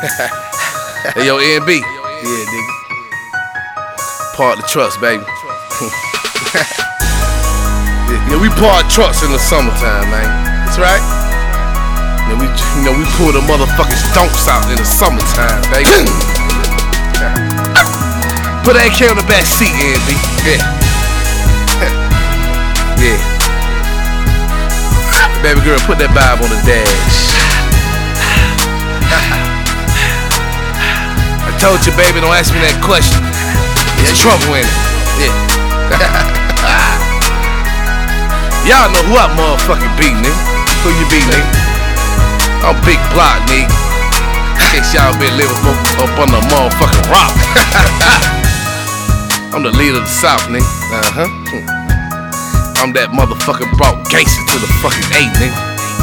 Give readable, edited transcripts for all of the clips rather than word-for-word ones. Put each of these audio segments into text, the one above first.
Hey, yo, NB. Yeah, nigga. Park the trucks, baby. Yeah, we park trucks in the summertime, man. That's right. We pull the motherfucking stonks out in the summertime, baby. Put that kid on the back seat, NB. Yeah. Yeah. Baby girl, put that vibe on the dash. I told you, baby, don't ask me that question. There's trouble in it. Yeah. Y'all know who I motherfucking beat, nigga. Who you beat, nigga? I'm Big Block, nigga. In case y'all been living up on the motherfucking rock. I'm the leader of the South, nigga. I'm that motherfucker brought gangster to the fucking A, nigga.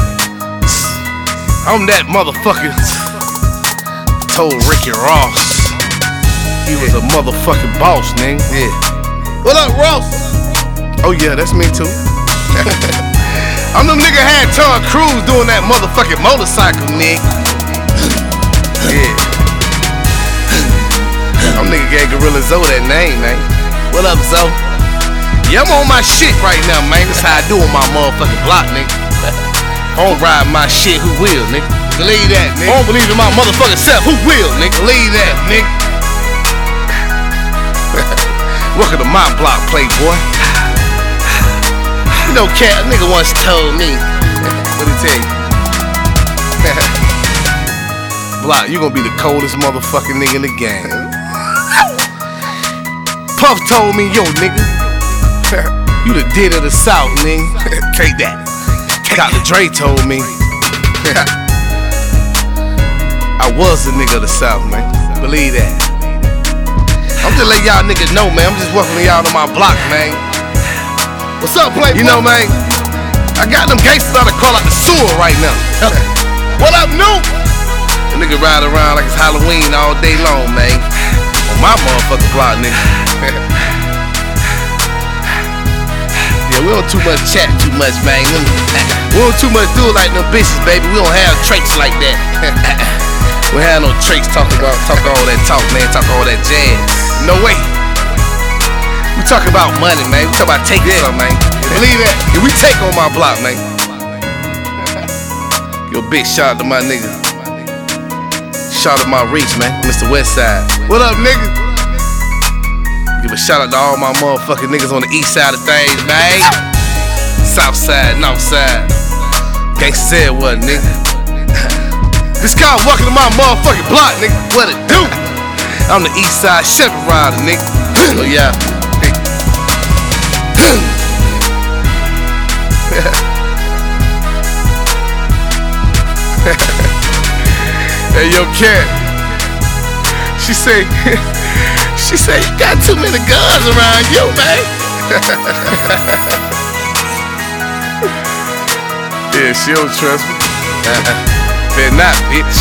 I'm that motherfucker told Ricky Ross he was a motherfucking boss, nigga. Yeah. What up, Ross? Oh yeah, that's me too. I'm them nigga had Tom Cruise doing that motherfucking motorcycle, nigga. Yeah. I'm nigga gave Gorilla Zoe that name, man. What up, Zoe? Yeah, I'm on my shit right now, man. That's how I do on my motherfucking block, nigga. I don't ride my shit, who will, nigga? Believe that, nigga. I don't believe in my motherfucking self, who will, nigga? Believe that, nigga. Welcome to my block, playboy. You know, cat, a nigga once told me. What'd he tell you? Block, you gonna be the coldest motherfucking nigga in the game. Puff told me, yo, nigga, you the dead of the South, nigga. Take that. Dr. Dre told me I was the nigga of the South, man. Believe that. I'm just letting y'all niggas know, man. I'm just welcoming y'all to my block, man. What's up, Playboy? You know, man, I got them gangsters out to crawl out the sewer right now. What up, New? The nigga ride around like it's Halloween all day long, man. On my motherfucking block, nigga. Yeah, we don't too much chat too much, man. We don't too much do it like them bitches, baby. We don't have traits like that. We don't have no traits talk all that talk, man. Talk all that jazz. No way. We talk about money, man. We talk about taking something, man. Believe that. Yeah, we take on my block, man. Yo, big shout out to my nigga. Shout out to my reach, man. Mr. Westside. What up, nigga? Give a shout out to all my motherfucking niggas on the east side of things, man. South side, north side. Gangsta said what, nigga? This guy walking to my motherfucking block, nigga. What it do? I'm the east side shepherd rider, nigga. Oh yeah. Hey, yo, cat. She say, you got too many guns around you, man. Yeah, she don't trust me. Better not, bitch.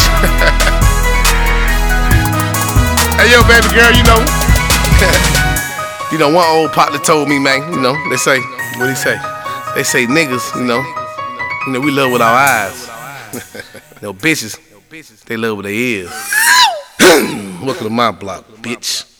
Hey, yo, baby girl, you know. You know, one old partner told me, man, you know, they say, what'd he say? They say niggas, you know, we love with our eyes. You know, bitches, they love with their ears. Welcome to my block, bitch.